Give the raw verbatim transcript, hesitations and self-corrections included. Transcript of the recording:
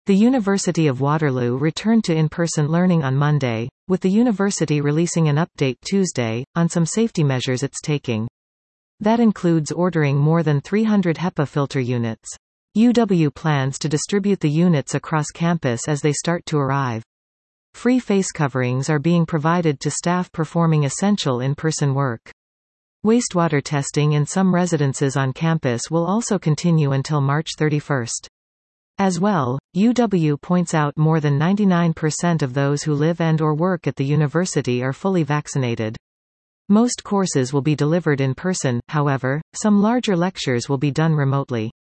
The University of Waterloo returned to in-person learning on Monday, with the university releasing an update Tuesday, on some safety measures it's taking. That includes ordering more than three hundred HEPA filter units. U W plans to distribute the units across campus as they start to arrive. Free face coverings are being provided to staff performing essential in-person work. Wastewater testing in some residences on campus will also continue until March thirty-first. As well, U W points out more than ninety-nine percent of those who live and or work at the university are fully vaccinated. Most courses will be delivered in person, however, some larger lectures will be done remotely.